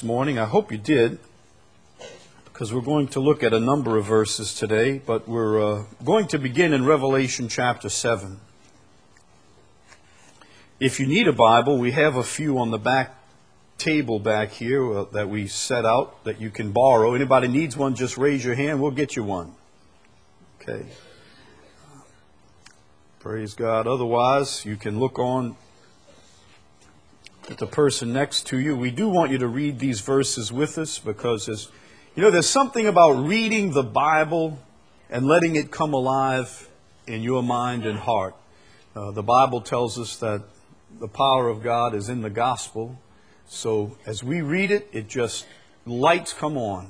this morning. I hope you did, because we're going to look at a number of verses today, but we're going to begin in Revelation chapter 7. If you need a Bible, we have a few on the back table back here that we set out that you can borrow. Anybody needs one, just raise your hand. We'll get you one. Okay. Praise God. Otherwise, you can look on at the person next to you. We do want you to read these verses with us because, there's something about reading the Bible and letting it come alive in your mind and heart. The Bible tells us that the power of God is in the gospel. So as we read it, lights come on.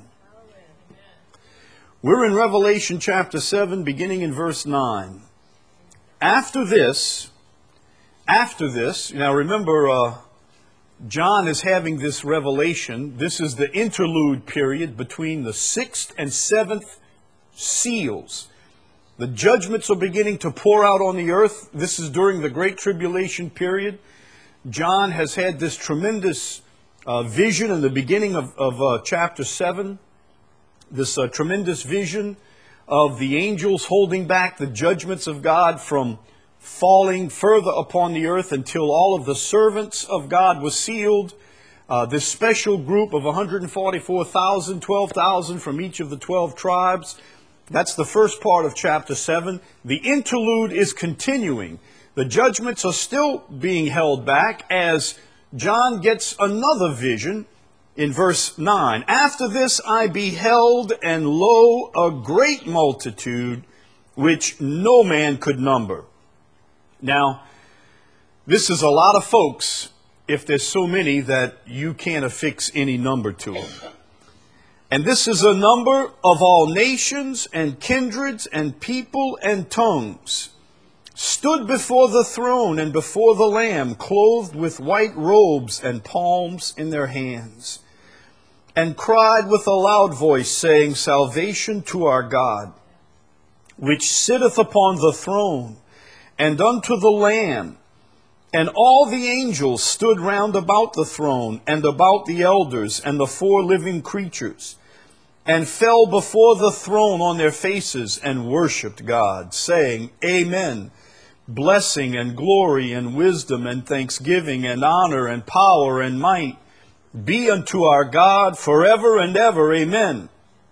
We're in Revelation chapter 7, beginning in verse 9. After this, now remember, John is having this revelation. This is the interlude period between the sixth and seventh seals. The judgments are beginning to pour out on the earth. This is during the Great Tribulation period. John has had this tremendous vision in the beginning of chapter 7. This tremendous vision of the angels holding back the judgments of God from falling further upon the earth until all of the servants of God was sealed. This special group of 144,000, 12,000 from each of the 12 tribes. That's the first part of chapter 7. The interlude is continuing. The judgments are still being held back as John gets another vision in verse 9. After this I beheld, and lo, a great multitude, which no man could number. Now, this is a lot of folks if there's so many that you can't affix any number to them. And this is a number of all nations and kindreds and people and tongues, stood before the throne and before the Lamb, clothed with white robes and palms in their hands, and cried with a loud voice, saying, Salvation to our God, which sitteth upon the throne, and unto the Lamb. And all the angels stood round about the throne, and about the elders, and the four living creatures, and fell before the throne on their faces, and worshipped God, saying, Amen. Blessing and glory and wisdom and thanksgiving and honor and power and might be unto our God forever and ever. Amen.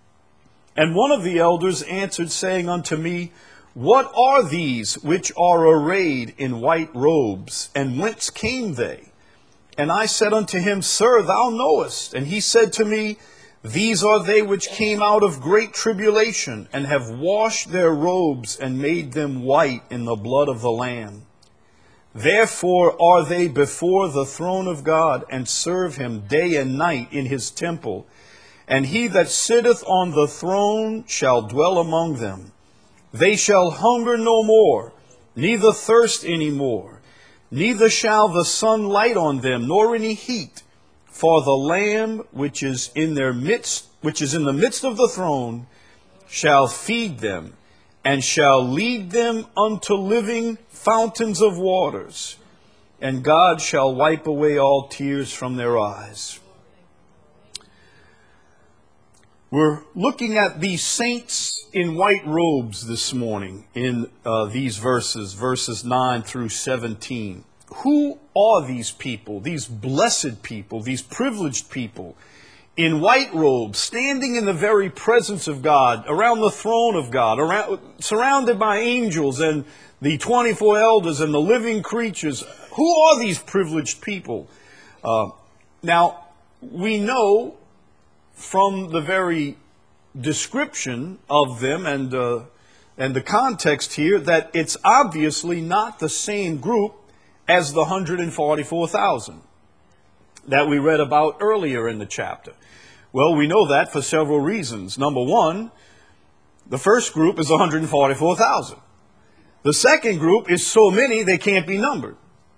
And one of the elders answered, saying unto me, What are these which are arrayed in white robes, and whence came they? And I said unto him, Sir, thou knowest. And he said to me, These are they which came out of great tribulation, and have washed their robes, and made them white in the blood of the Lamb. Therefore are they before the throne of God, and serve him day and night in his temple. And he that sitteth on the throne shall dwell among them. They shall hunger no more, neither thirst any more. Neither shall the sun light on them, nor any heat. For the Lamb which is in the midst of the throne shall feed them, and shall lead them unto living fountains of waters. And God shall wipe away all tears from their eyes. We're looking at these saints in white robes this morning in these verses 9 through 17. Who are these people, these blessed people, these privileged people in white robes, standing in the very presence of God, around the throne of God, surrounded by angels and the 24 elders and the living creatures? Who are these privileged people? Now, we know from the very description of them and the context here that it's obviously not the same group as the 144,000 that we read about earlier in the chapter. Well, we know that for several reasons. Number one, the first group is 144,000. The second group is so many they can't be numbered.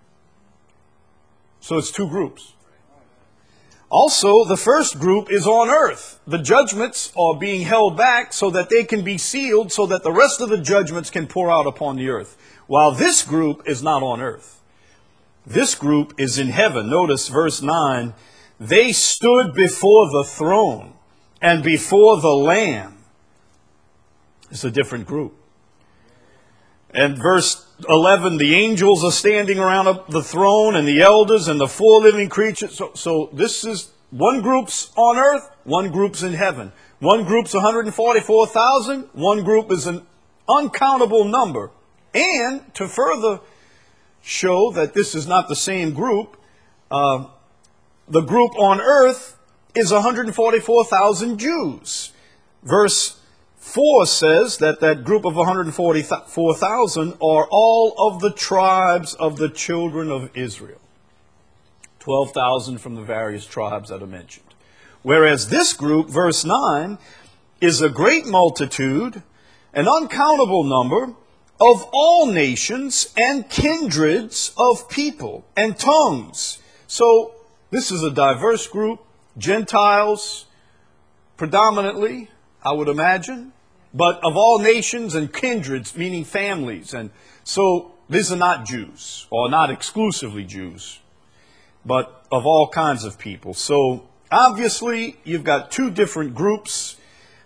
So it's two groups. Also, the first group is on earth. The judgments are being held back so that they can be sealed, so that the rest of the judgments can pour out upon the earth. While this group is not on earth. This group is in heaven. Notice verse 9. they stood before the throne and before the Lamb. It's a different group. And verse 11, the angels are standing around the throne and the elders and the four living creatures. So this is one group's on earth, one group's in heaven. One group's 144,000, one group is an uncountable number. And to further show that this is not the same group, the group on earth is 144,000 Jews. Verse 4 says that that group of 144,000 are all of the tribes of the children of Israel. 12,000 from the various tribes that are mentioned. Whereas this group, verse 9, is a great multitude, an uncountable number, of all nations and kindreds of people and tongues. So this is a diverse group, Gentiles predominantly, I would imagine, but of all nations and kindreds, meaning families. And so these are not Jews, or not exclusively Jews, but of all kinds of people. So obviously you've got two different groups.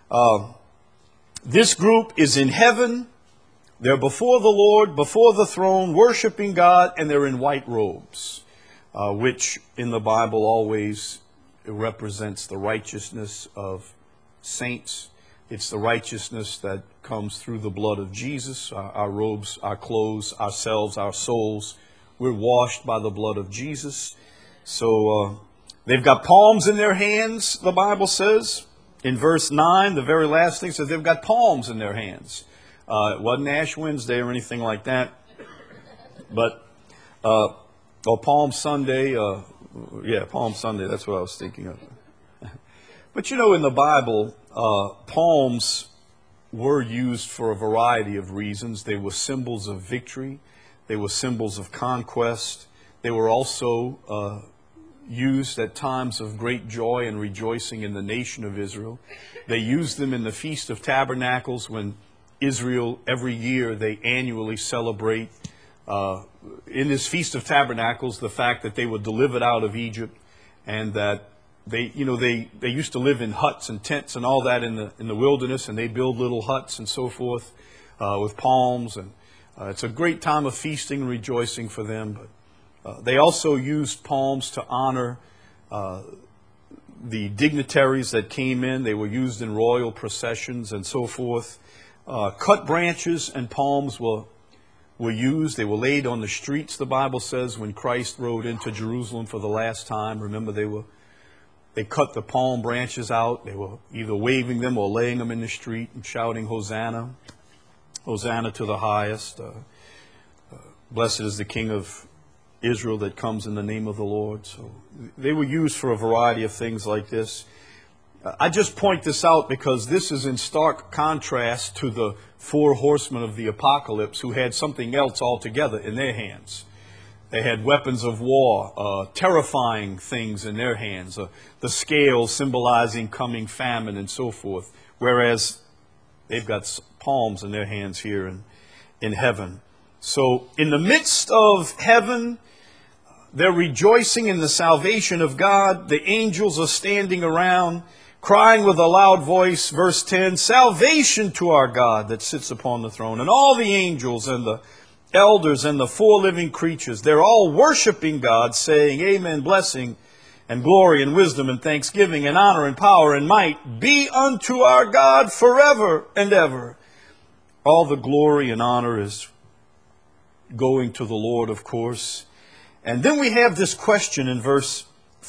This group is in heaven. They're before the Lord, before the throne, worshiping God, and they're in white robes, which in the Bible always represents the righteousness of saints. It's the righteousness that comes through the blood of Jesus. Our robes, our clothes, ourselves, our souls, we're washed by the blood of Jesus. So they've got palms in their hands, the Bible says. In verse 9, the very last thing says they've got palms in their hands. It wasn't Ash Wednesday or anything like that. But, or Palm Sunday. Yeah, Palm Sunday, that's what I was thinking of. But you know, in the Bible, palms were used for a variety of reasons. They were symbols of victory. They were symbols of conquest. They were also used at times of great joy and rejoicing in the nation of Israel. They used them in the Feast of Tabernacles when Israel, every year, they annually celebrate in this Feast of Tabernacles the fact that they were delivered out of Egypt, and that they used to live in huts and tents and all that in the wilderness, and they build little huts and so forth with palms, and it's a great time of feasting and rejoicing for them. But they also used palms to honor the dignitaries that came in. They were used in royal processions and so forth. Cut branches and palms were used. They were laid on the streets, the Bible says, when Christ rode into Jerusalem for the last time. Remember, they cut the palm branches out. They were either waving them or laying them in the street and shouting, Hosanna, Hosanna to the highest. Blessed is the King of Israel that comes in the name of the Lord. So they were used for a variety of things like this. I just point this out because this is in stark contrast to the four horsemen of the apocalypse who had something else altogether in their hands. They had weapons of war, terrifying things in their hands, the scales symbolizing coming famine and so forth, whereas they've got palms in their hands here in heaven. So in the midst of heaven, they're rejoicing in the salvation of God. The angels are standing around, crying with a loud voice, verse 10, salvation to our God that sits upon the throne. And all the angels and the elders and the four living creatures, they're all worshiping God, saying, Amen, blessing and glory and wisdom and thanksgiving and honor and power and might be unto our God forever and ever. All the glory and honor is going to the Lord, of course. And then we have this question in verse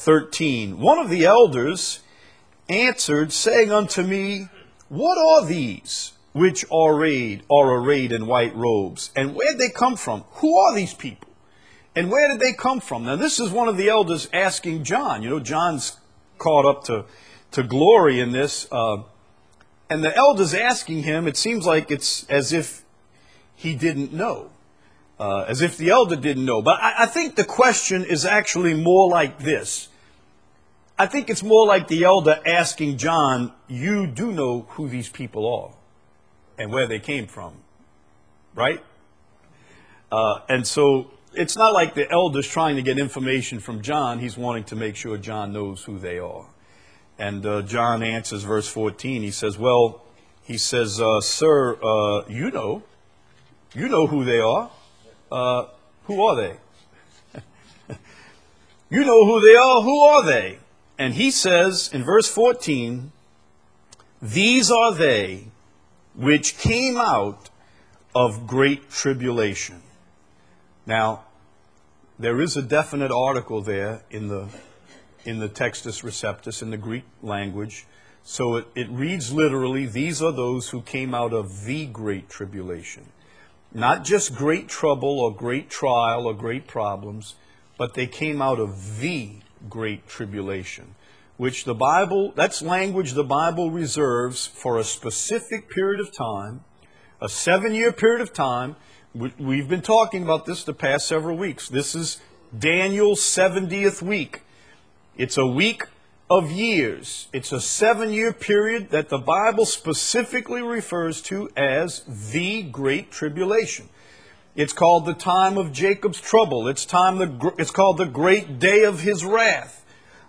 13. One of the elders answered, saying unto me, what are these which are arrayed in white robes? And where did they come from? Who are these people? And where did they come from? Now, this is one of the elders asking John. You know, John's caught up to glory in this. And the elder's asking him, it seems like it's as if he didn't know. As if the elder didn't know. But I think the question is actually more like this. I think it's more like the elder asking John, you do know who these people are and where they came from, right? And so it's not like the elder's trying to get information from John. He's wanting to make sure John knows who they are. And John answers verse 14. He says, sir, you know who they are. Who are they? You know who they are. Who are they? And he says in verse 14, these are they which came out of great tribulation. Now, there is a definite article there in the Textus Receptus, in the Greek language. So it reads literally, these are those who came out of the great tribulation. Not just great trouble or great trial or great problems, but they came out of the great tribulation, which the Bible, that's language the Bible reserves for a specific period of time, a 7-year period of time. We've been talking about this the past several weeks. This is Daniel's 70th week. It's a week of years. It's a 7-year period that the Bible specifically refers to as the Great Tribulation. It's called the time of Jacob's trouble. It's called the great day of his wrath.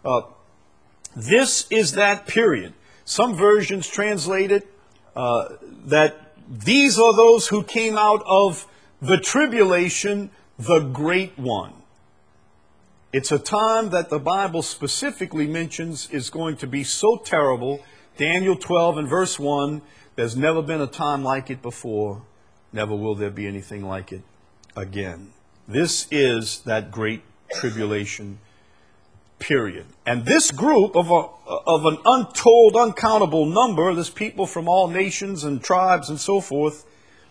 This is that period. Some versions translate it that these are those who came out of the tribulation, the great one. It's a time that the Bible specifically mentions is going to be so terrible. Daniel 12 and verse 1, there's never been a time like it before. Never will there be anything like it again. This is that great tribulation period. And this group of an untold, uncountable number, this people from all nations and tribes and so forth,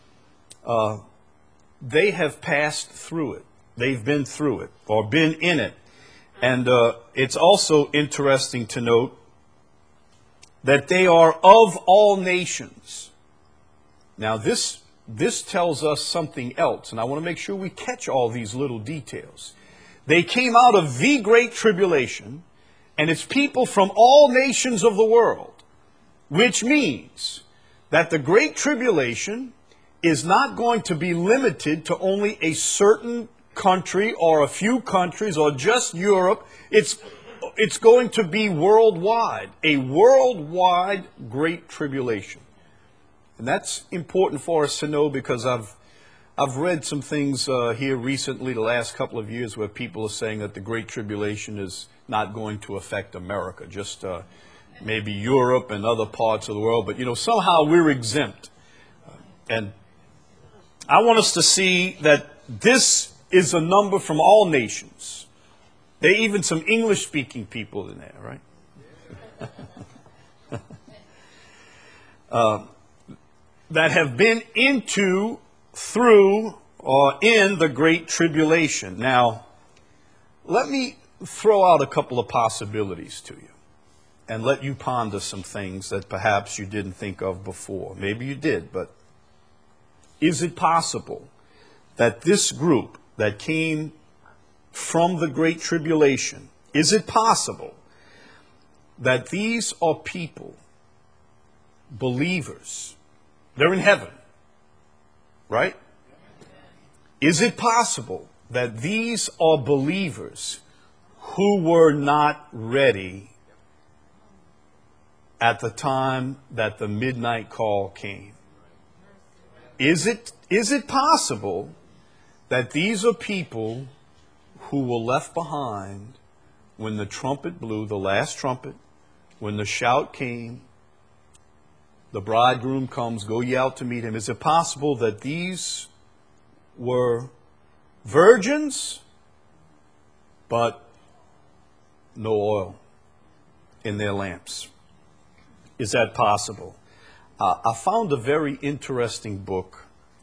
they have passed through it. They've been through it or been in it. And it's also interesting to note that they are of all nations. Now this tells us something else, and I want to make sure we catch all these little details. They came out of the Great Tribulation, and it's people from all nations of the world, which means that the Great Tribulation is not going to be limited to only a certain country or a few countries or just Europe. It's going to be worldwide, a worldwide Great Tribulation. And that's important for us to know, because I've read some things here recently, the last couple of years, where people are saying that the Great Tribulation is not going to affect America, just maybe Europe and other parts of the world. But, somehow we're exempt. And I want us to see that this is a number from all nations. There are even some English-speaking people in there, right? That have been through, or in the Great Tribulation. Now, let me throw out a couple of possibilities to you and let you ponder some things that perhaps you didn't think of before. Maybe you did, but is it possible that this group that came from the Great Tribulation, is it possible that these are people, believers? They're in heaven, right? Is it possible that these are believers who were not ready at the time that the midnight call came? Is it possible that these are people who were left behind when the trumpet blew, the last trumpet, when the shout came, the bridegroom comes, go ye out to meet him? Is it possible that these were virgins, but no oil in their lamps? Is that possible? I found a very interesting book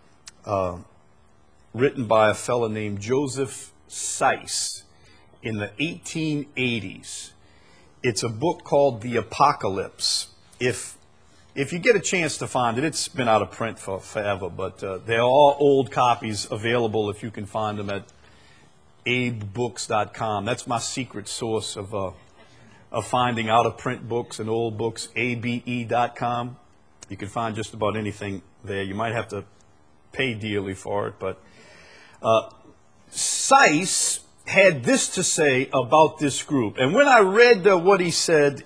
written by a fellow named Joseph Seiss in the 1880s. It's a book called The Apocalypse. If you get a chance to find it, it's been out of print for forever, but there are old copies available if you can find them at abebooks.com. That's my secret source of finding out-of-print books and old books, abe.com. You can find just about anything there. You might have to pay dearly for it, but Seiss had this to say about this group. And when I read what he said,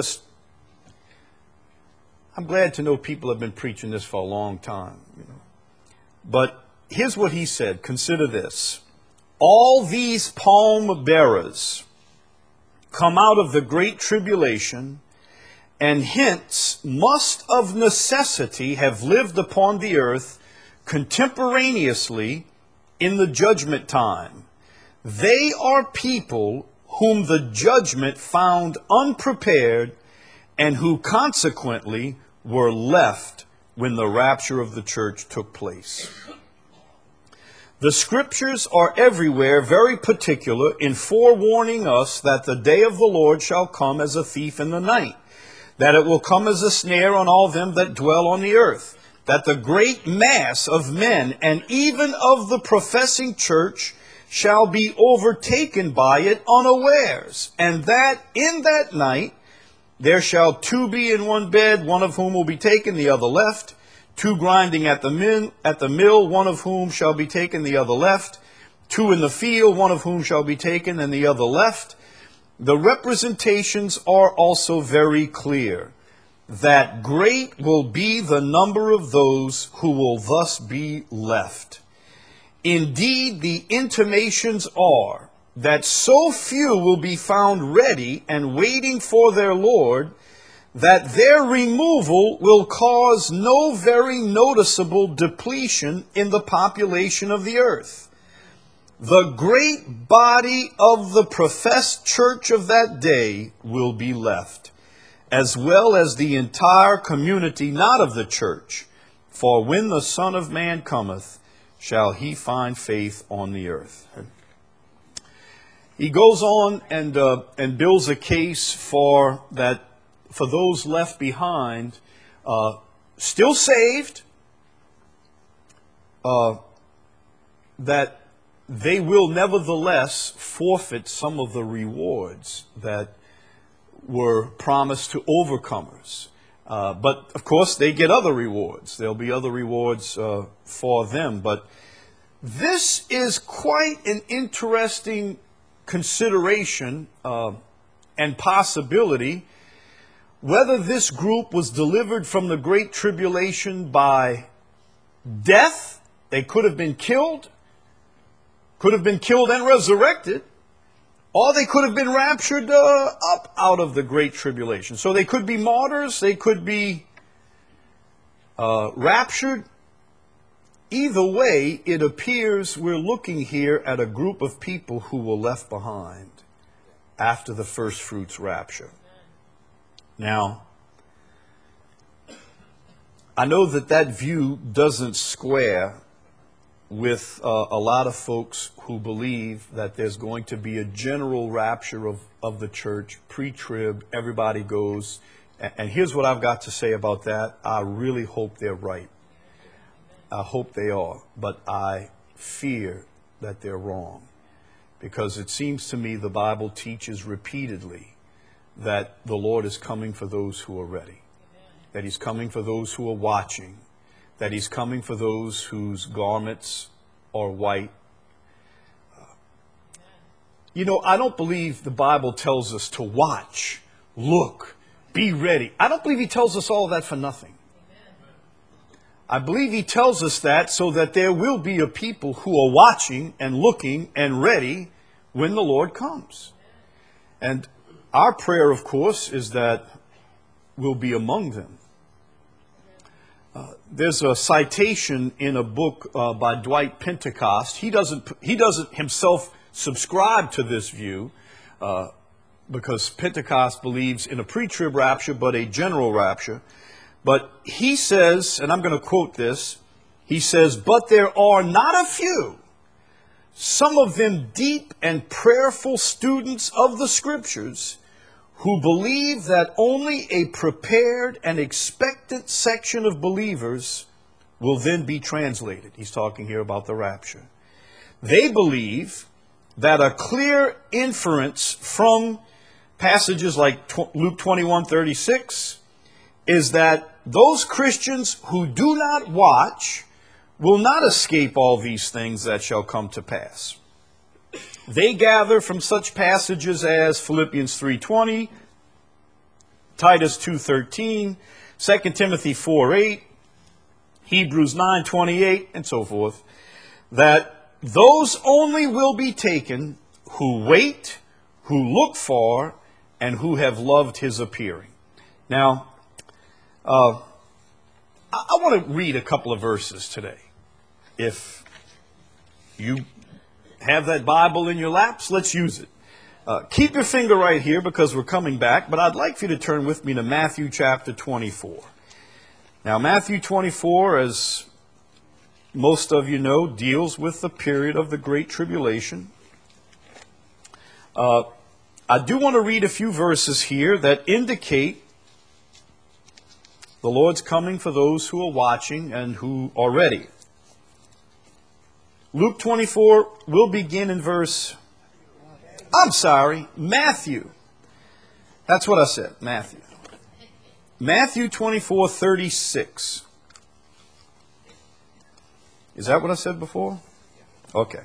I'm glad to know people have been preaching this for a long time. But here's what he said. Consider this. All these palm bearers come out of the great tribulation, and hence must of necessity have lived upon the earth contemporaneously in the judgment time. They are people whom the judgment found unprepared, and who consequently were left when the rapture of the church took place. The scriptures are everywhere very particular in forewarning us that the day of the Lord shall come as a thief in the night, that it will come as a snare on all them that dwell on the earth, that the great mass of men and even of the professing church shall be overtaken by it unawares, and that in that night there shall two be in one bed, one of whom will be taken, the other left, two grinding at the mill, one of whom shall be taken, the other left, two in the field, one of whom shall be taken, and the other left. The representations are also very clear, that great will be the number of those who will thus be left. Indeed, the intimations are that so few will be found ready and waiting for their Lord, that their removal will cause no very noticeable depletion in the population of the earth. The great body of the professed church of that day will be left, as well as the entire community not of the church. For when the Son of Man cometh, shall he find faith on the earth. He goes on and builds a case for those left behind, still saved, that they will nevertheless forfeit some of the rewards that were promised to overcomers. But, of course, they get other rewards. There'll be other rewards for them. But this is quite an interesting consideration and possibility, whether this group was delivered from the Great Tribulation by death. They could have been killed and resurrected, or they could have been raptured up out of the Great Tribulation. So they could be martyrs, they could be raptured. Either way, it appears we're looking here at a group of people who were left behind after the first fruits rapture. Now, I know that view doesn't square with a lot of folks who believe that there's going to be a general rapture of the church, pre-trib, everybody goes. And here's what I've got to say about that. I really hope they're right. I hope they are, but I fear that they're wrong, because it seems to me the Bible teaches repeatedly that the Lord is coming for those who are ready, that he's coming for those who are watching, that he's coming for those whose garments are white. I don't believe the Bible tells us to watch, look, be ready. I don't believe he tells us all of that for nothing. I believe he tells us that so that there will be a people who are watching and looking and ready when the Lord comes. And our prayer, of course, is that we'll be among them. There's a citation in a book by Dwight Pentecost. He doesn't himself subscribe to this view because Pentecost believes in a pre-trib rapture, but a general rapture. But he says, and I'm going to quote this, he says, "But there are not a few, some of them deep and prayerful students of the Scriptures, who believe that only a prepared and expectant section of believers will then be translated." He's talking here about the rapture. They believe that a clear inference from passages like Luke 21:36 is that those Christians who do not watch will not escape all these things that shall come to pass. They gather from such passages as Philippians 3:20, Titus 2:13, 2 Timothy 4:8, Hebrews 9:28, and so forth, that those only will be taken who wait, who look for, and who have loved his appearing. Now, I want to read a couple of verses today. If you have that Bible in your laps, let's use it. Keep your finger right here because we're coming back, but I'd like for you to turn with me to Matthew chapter 24. Now, Matthew 24, as most of you know, deals with the period of the Great Tribulation. I do want to read a few verses here that indicate the Lord's coming for those who are watching and who are ready. Luke 24 will begin in Matthew. That's what I said, Matthew. Matthew 24:36. Is that what I said before? Okay.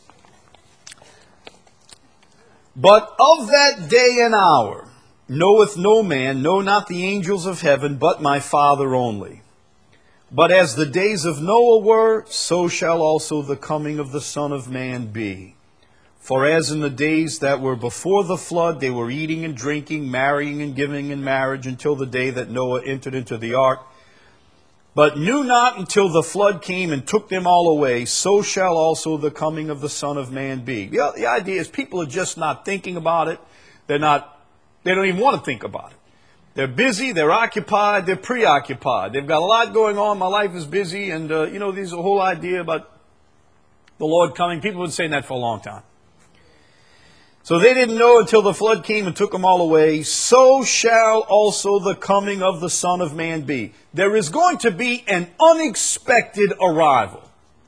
But of that day and hour knoweth no man, no, not the angels of heaven, but my Father only. But as the days of Noah were, so shall also the coming of the Son of Man be. For as in the days that were before the flood, they were eating and drinking, marrying and giving in marriage, until the day that Noah entered into the ark, but knew not until the flood came and took them all away, so shall also the coming of the Son of Man be. The idea is people are just not thinking about it. They don't even want to think about it. They're busy, they're occupied, they're preoccupied. They've got a lot going on, my life is busy, and there's a whole idea about the Lord coming. People have been saying that for a long time. So they didn't know until the flood came and took them all away. So shall also the coming of the Son of Man be. There is going to be an unexpected arrival.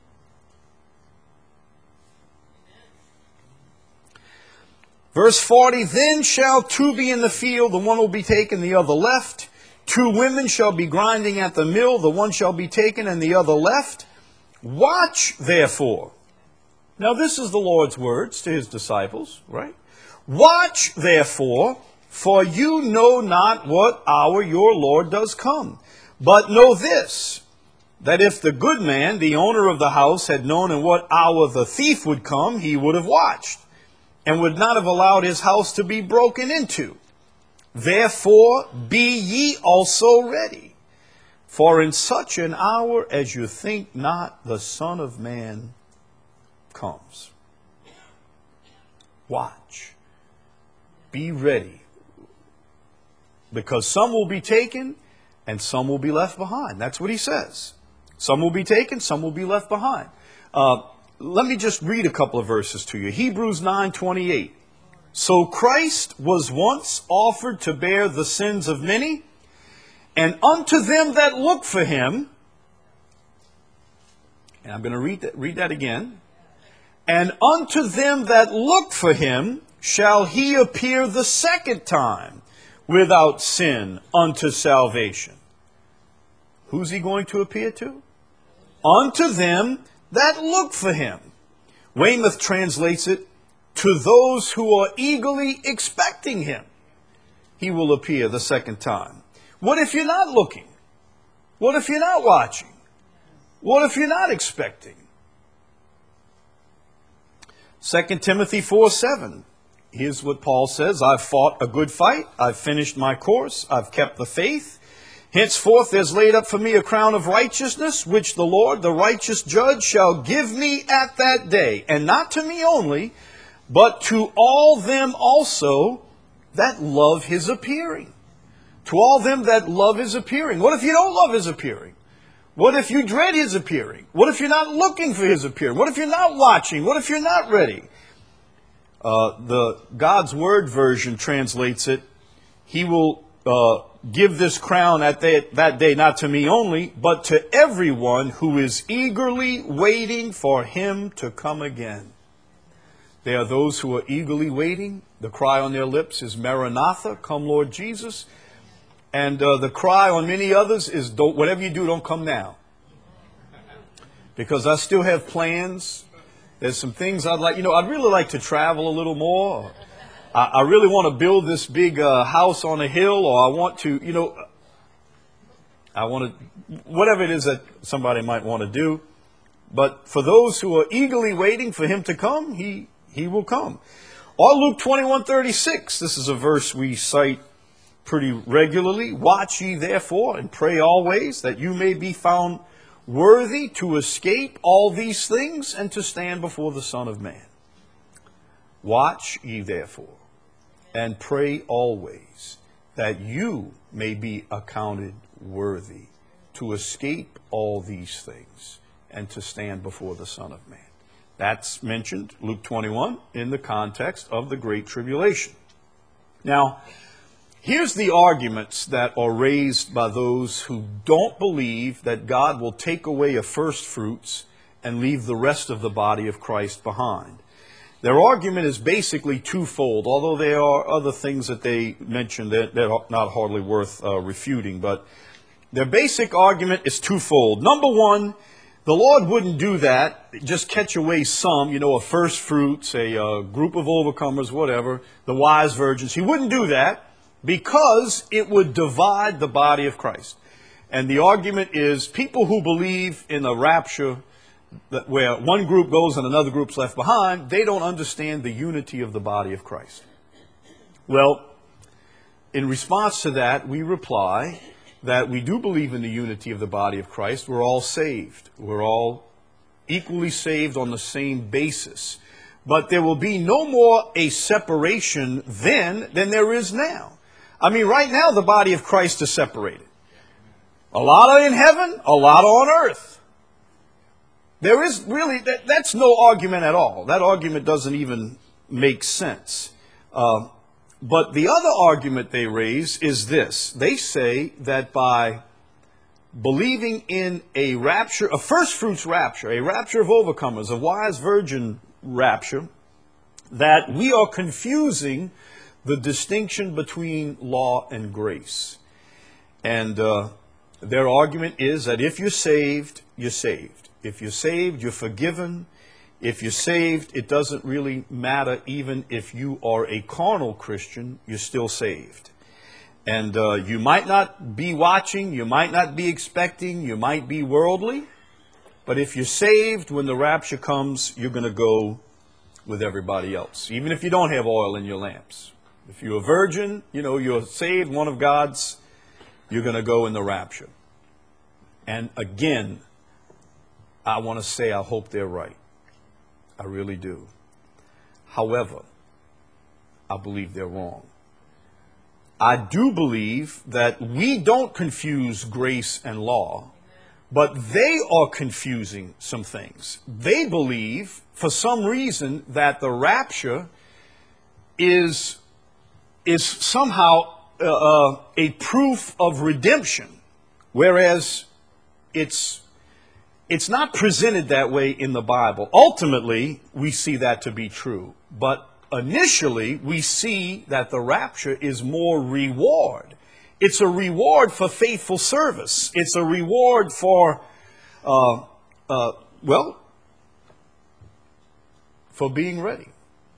Verse 40, then shall two be in the field, the one will be taken, the other left. Two women shall be grinding at the mill, the one shall be taken and the other left. Watch therefore. Now this is the Lord's words to his disciples, right? Watch therefore, for you know not what hour your Lord does come. But know this, that if the good man, the owner of the house, had known in what hour the thief would come, he would have watched, and would not have allowed his house to be broken into. Therefore be ye also ready, for in such an hour as you think not, the Son of Man comes. Watch. Be ready. Because some will be taken and some will be left behind. That's what he says. Some will be taken, some will be left behind. Let me just read a couple of verses to you. Hebrews 9:28. So Christ was once offered to bear the sins of many, and unto them that look for him, and I'm going to read that again, and unto them that look for him shall he appear the second time without sin unto salvation. Who's he going to appear to? Unto them that look for him. Weymouth translates it, to those who are eagerly expecting him. He will appear the second time. What if you're not looking? What if you're not watching? What if you're not expecting? 2 Timothy 4:7. Here's what Paul says, I've fought a good fight, I've finished my course, I've kept the faith. Henceforth there's laid up for me a crown of righteousness, which the Lord, the righteous judge, shall give me at that day. And not to me only, but to all them also that love his appearing. To all them that love his appearing. What if you don't love his appearing? What if you dread his appearing? What if you're not looking for his appearing? What if you're not watching? What if you're not ready? The God's Word version translates it, he will give this crown at that day, not to me only, but to everyone who is eagerly waiting for him to come again. There are those who are eagerly waiting. The cry on their lips is Maranatha, come Lord Jesus. And the cry on many others is, whatever you do, don't come now. Because I still have plans There's some things I'd like, I'd really like to travel a little more. I really want to build this big house on a hill, or I want to, whatever it is that somebody might want to do. But for those who are eagerly waiting for him to come, he will come. Or Luke 21:36, this is a verse we cite pretty regularly. Watch ye therefore and pray always, that you may be found worthy to escape all these things and to stand before the Son of Man. Watch ye therefore and pray always, that you may be accounted worthy to escape all these things and to stand before the Son of Man. That's mentioned, Luke 21, in the context of the Great Tribulation. Now, here's the arguments that are raised by those who don't believe that God will take away a first fruits and leave the rest of the body of Christ behind. Their argument is basically twofold, although there are other things that they mention that they're not hardly worth refuting. But their basic argument is twofold. Number one, the Lord wouldn't do that, just catch away some, a first fruits, a group of overcomers, whatever, the wise virgins. He wouldn't do that because it would divide the body of Christ. And the argument is people who believe in a rapture where one group goes and another group's left behind, they don't understand the unity of the body of Christ. Well, in response to that, we reply that we do believe in the unity of the body of Christ. We're all saved. We're all equally saved on the same basis. But there will be no more a separation then than there is now. I mean, right now the body of Christ is separated. A lot are in heaven, a lot are on earth. There is really, that's no argument at all. That argument doesn't even make sense. But the other argument they raise is this. They say that by believing in a rapture, a first fruits rapture, a rapture of overcomers, a wise virgin rapture, that we are confusing the distinction between law and grace. And their argument is that if you're saved, you're saved. If you're saved, you're forgiven. If you're saved, it doesn't really matter even if you are a carnal Christian, you're still saved. And you might not be watching, you might not be expecting, you might be worldly. But if you're saved, when the rapture comes, you're going to go with everybody else, even if you don't have oil in your lamps. If you're a virgin, you're saved, one of God's, you're going to go in the rapture. And again, I want to say I hope they're right. I really do. However, I believe they're wrong. I do believe that we don't confuse grace and law, but they are confusing some things. They believe, for some reason, that the rapture is somehow a proof of redemption, whereas it's not presented that way in the Bible. Ultimately, we see that to be true. But initially, we see that the rapture is more reward. It's a reward for faithful service. It's a reward for, for being ready.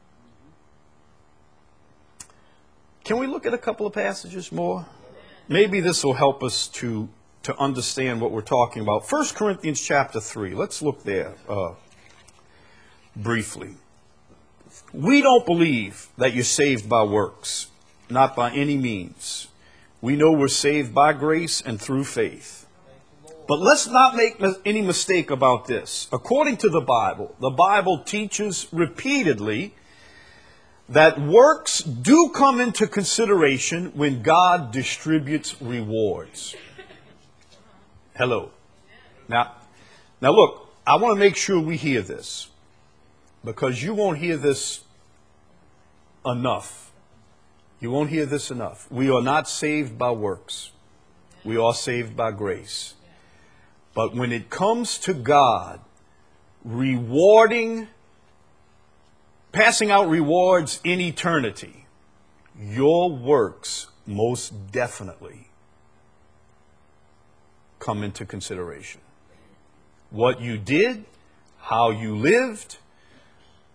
Can we look at a couple of passages more? Maybe this will help us to understand what we're talking about. 1 Corinthians chapter 3. Let's look there briefly. We don't believe that you're saved by works, not by any means. We know we're saved by grace and through faith. But let's not make any mistake about this. According to the Bible teaches repeatedly that works do come into consideration when God distributes rewards. Hello. Now look, I want to make sure we hear this, because you won't hear this enough. You won't hear this enough. We are not saved by works. We are saved by grace. But when it comes to God passing out rewards in eternity, your works most definitely come into consideration. What you did, how you lived,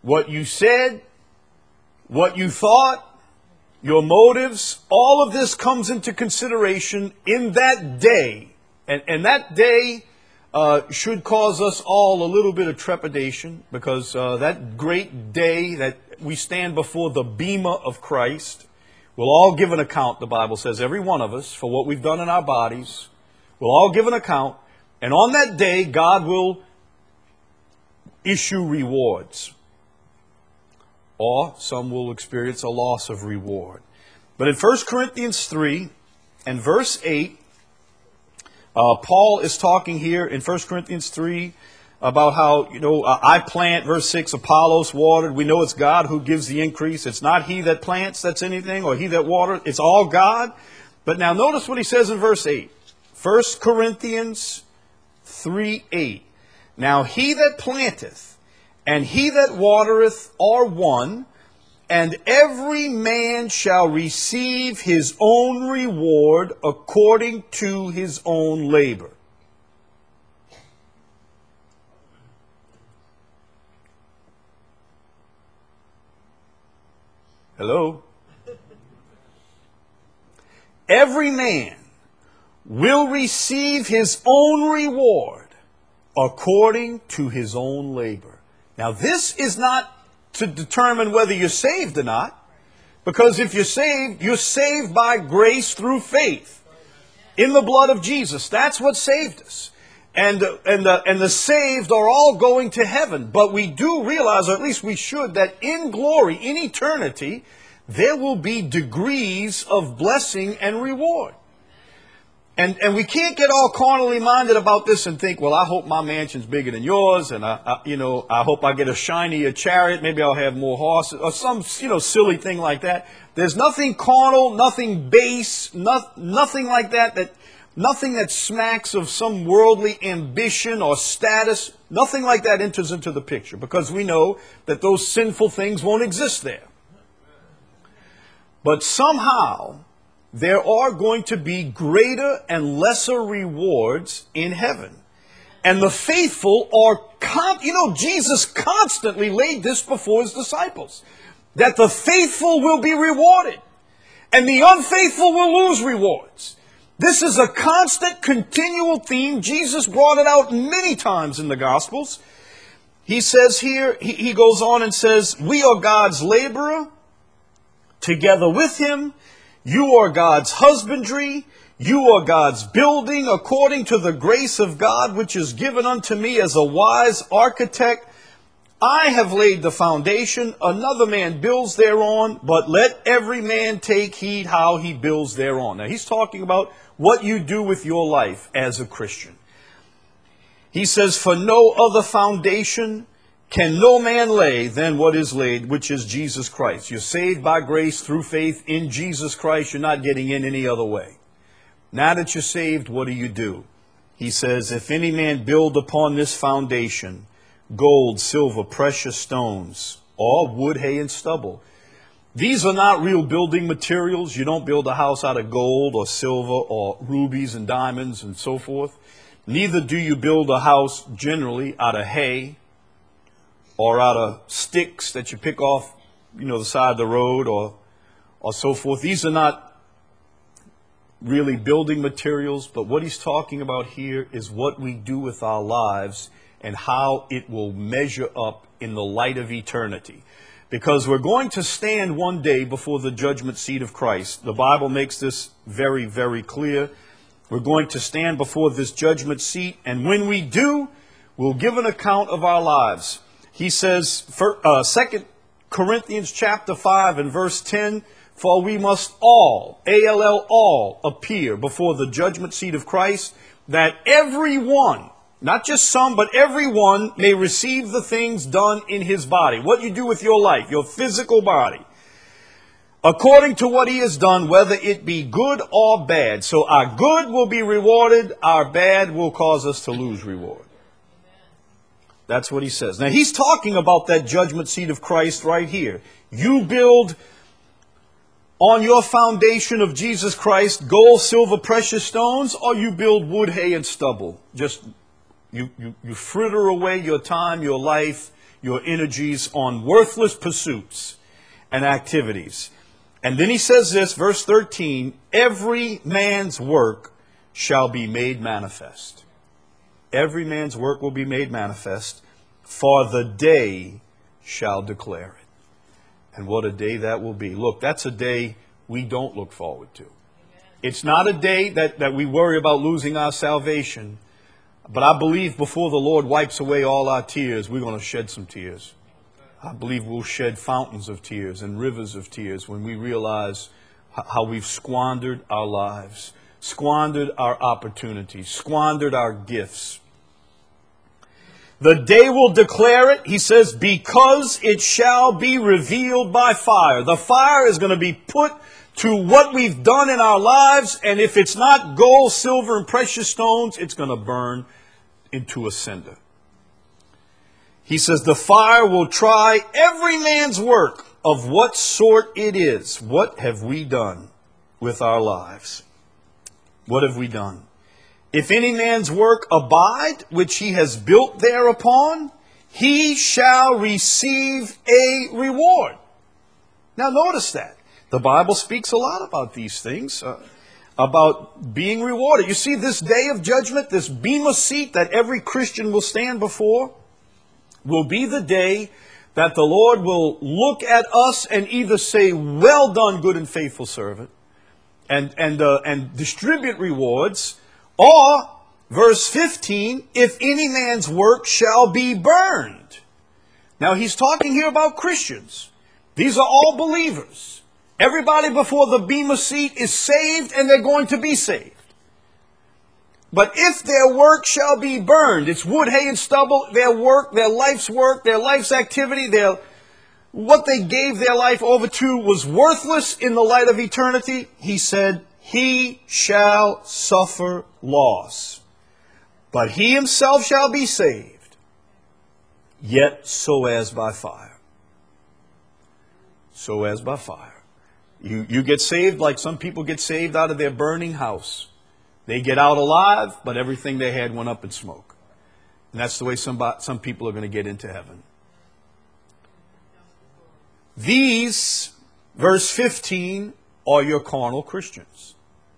what you said, what you thought, your motives, all of this comes into consideration in that day. And that day should cause us all a little bit of trepidation, because that great day that we stand before the bema of Christ, we'll all give an account, the Bible says, every one of us, for what we've done in our bodies. We'll all give an account. And on that day, God will issue rewards. Or some will experience a loss of reward. But in 1 Corinthians 3 and verse 8, Paul is talking here in 1 Corinthians 3 about how, I plant, verse 6, Apollos watered. We know it's God who gives the increase. It's not he that plants that's anything, or he that waters. It's all God. But now notice what he says in verse 8. 1 Corinthians 3:8. Now he that planteth and he that watereth are one, and every man shall receive his own reward according to his own labor. Hello? Every man will receive his own reward according to his own labor. Now, this is not to determine whether you're saved or not, because if you're saved by grace through faith in the blood of Jesus. That's what saved us. And the saved are all going to heaven. But we do realize, or at least we should, that in glory, in eternity, there will be degrees of blessing and reward. And we can't get all carnally minded about this and think, well, I hope my mansion's bigger than yours, and I hope I get a shinier chariot, maybe I'll have more horses, or some silly thing like that. There's nothing carnal, nothing base, nothing like that, nothing that smacks of some worldly ambition or status. Nothing like that enters into the picture, because we know that those sinful things won't exist there. But somehow there are going to be greater and lesser rewards in heaven. And the faithful are, Jesus constantly laid this before his disciples, that the faithful will be rewarded and the unfaithful will lose rewards. This is a constant, continual theme. Jesus brought it out many times in the Gospels. He says here, he goes on and says, we are God's laborer together with him. You are God's husbandry. You are God's building according to the grace of God, which is given unto me as a wise architect. I have laid the foundation. Another man builds thereon, but let every man take heed how he builds thereon. Now he's talking about what you do with your life as a Christian. He says, for no other foundation can no man lay than what is laid, which is Jesus Christ. You're saved by grace through faith in Jesus Christ. You're not getting in any other way. Now that you're saved, what do? He says, if any man build upon this foundation, gold, silver, precious stones, or wood, hay, and stubble. These are not real building materials. You don't build a house out of gold or silver or rubies and diamonds and so forth. Neither do you build a house generally out of hay or out of sticks that you pick off, the side of the road or so forth. These are not really building materials, but what he's talking about here is what we do with our lives and how it will measure up in the light of eternity. Because we're going to stand one day before the judgment seat of Christ. The Bible makes this very, very clear. We're going to stand before this judgment seat, and when we do, we'll give an account of our lives. He says, 2 Corinthians chapter 5 and verse 10, for we must all, all, appear before the judgment seat of Christ, that everyone, not just some, but everyone may receive the things done in his body. What you do with your life, your physical body, according to what he has done, whether it be good or bad. So our good will be rewarded, our bad will cause us to lose reward. That's what he says. Now he's talking about that judgment seat of Christ right here. You build on your foundation of Jesus Christ gold, silver, precious stones, or you build wood, hay, and stubble. Just you fritter away your time, your life, your energies on worthless pursuits and activities. And then he says this, verse 13, every man's work shall be made manifest. Every man's work will be made manifest, for the day shall declare it. And what a day that will be. Look, that's a day we don't look forward to. It's not a day that we worry about losing our salvation. But I believe before the Lord wipes away all our tears, we're going to shed some tears. I believe we'll shed fountains of tears and rivers of tears when we realize how we've squandered our lives, squandered our opportunities, squandered our gifts. The day will declare it, he says, because it shall be revealed by fire. The fire is going to be put to what we've done in our lives, and if it's not gold, silver, and precious stones, it's going to burn into a cinder. He says the fire will try every man's work of what sort it is. What have we done with our lives? What have we done? If any man's work abide, which he has built thereupon, he shall receive a reward. Now notice that. The Bible speaks a lot about these things, about being rewarded. You see, this day of judgment, this bema seat that every Christian will stand before, will be the day that the Lord will look at us and either say, well done, good and faithful servant, and distribute rewards, or, verse 15, if any man's work shall be burned. Now, he's talking here about Christians. These are all believers. Everybody before the bema seat is saved, and they're going to be saved. But if their work shall be burned, it's wood, hay, and stubble, their work, their life's activity, what they gave their life over to was worthless in the light of eternity, he said, he shall suffer loss. But he himself shall be saved, yet so as by fire. So as by fire. You get saved like some people get saved out of their burning house. They get out alive, but everything they had went up in smoke. And that's the way some people are going to get into heaven. These, verse 15, are your carnal Christians.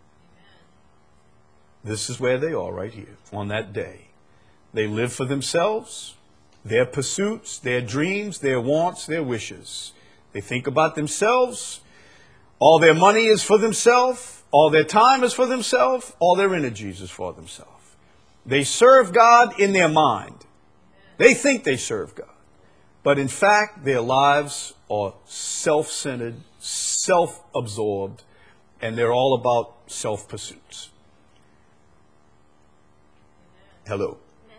This is where they are right here, on that day. They live for themselves, their pursuits, their dreams, their wants, their wishes. They think about themselves. All their money is for themselves. All their time is for themselves. All their energies is for themselves. They serve God in their mind. They think they serve God. But in fact, their lives are self-centered, self-absorbed, and they're all about self-pursuits. Hello.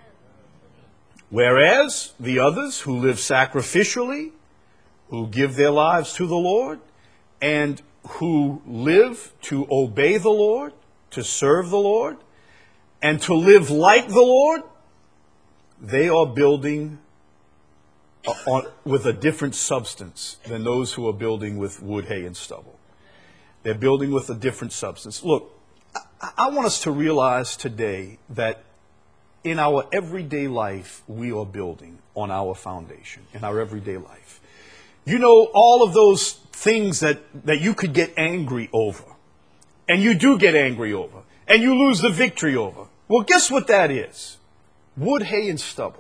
Whereas the others who live sacrificially, who give their lives to the Lord, and who live to obey the Lord, to serve the Lord, and to live like the Lord, they are building with a different substance than those who are building with wood, hay, and stubble. They're building with a different substance. Look, I want us to realize today that in our everyday life, we are building on our foundation, in our everyday life. You know, all of those things that you could get angry over, and you do get angry over, and you lose the victory over. Well, guess what that is? Wood, hay, and stubble.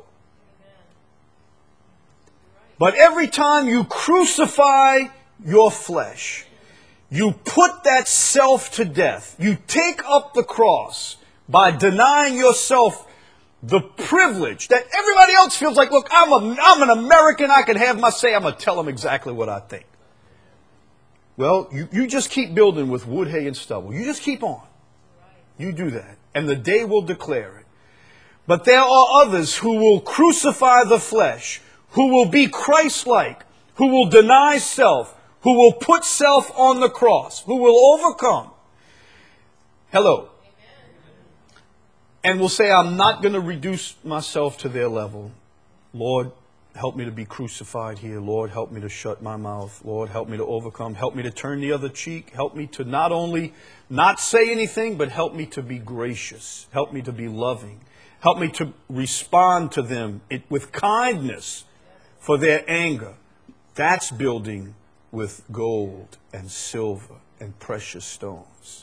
But every time you crucify your flesh, you put that self to death, you take up the cross by denying yourself the privilege that everybody else feels like, look, I'm an American, I can have my say, I'm going to tell them exactly what I think. Well, you just keep building with wood, hay, and stubble. You just keep on. You do that. And the day will declare it. But there are others who will crucify the flesh, who will be Christ-like, who will deny self, who will put self on the cross, who will overcome. Hello. And will say, I'm not going to reduce myself to their level. Lord, help me to be crucified here. Lord, help me to shut my mouth. Lord, help me to overcome. Help me to turn the other cheek. Help me to not only not say anything, but help me to be gracious. Help me to be loving. Help me to respond to them with kindness. for their anger. That's building with gold and silver and precious stones.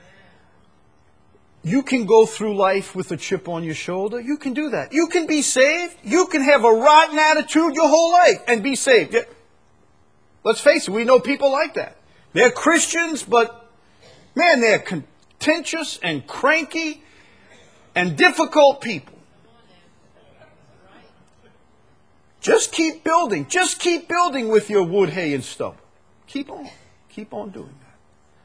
You can go through life with a chip on your shoulder. You can do that. You can be saved. You can have a rotten attitude your whole life and be saved. Yeah. Let's face it, we know people like that. They're Christians, but man, they're contentious and cranky and difficult people. Just keep building. Just keep building with your wood, hay, and stubble. Keep on. Keep on doing that.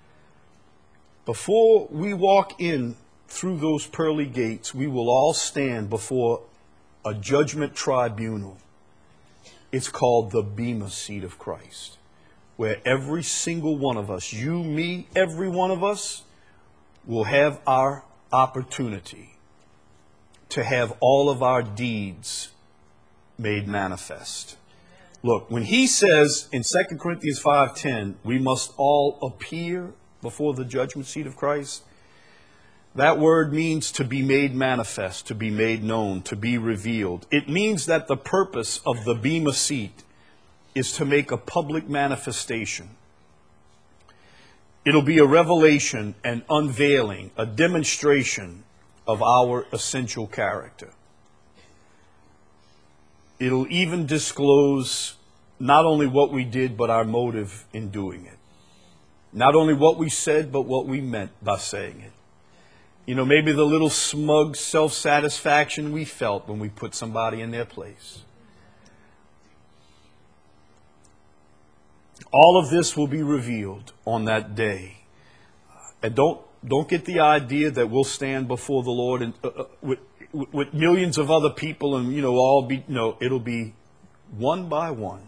Before we walk in through those pearly gates, we will all stand before a judgment tribunal. It's called the Bema seat of Christ, where every single one of us, you, me, every one of us, will have our opportunity to have all of our deeds made manifest. Look, when he says in 2 Corinthians 5:10, we must all appear before the judgment seat of Christ, that word means to be made manifest, to be made known, to be revealed. It means that the purpose of the Bema seat is to make a public manifestation. It'll be a revelation, an unveiling, a demonstration of our essential character. It'll even disclose not only what we did, but our motive in doing it. Not only what we said, but what we meant by saying it. You know, maybe the little smug self-satisfaction we felt when we put somebody in their place. All of this will be revealed on that day. And don't get the idea that we'll stand before the Lord and with millions of other people and, you know, all be, no, it'll be one by one,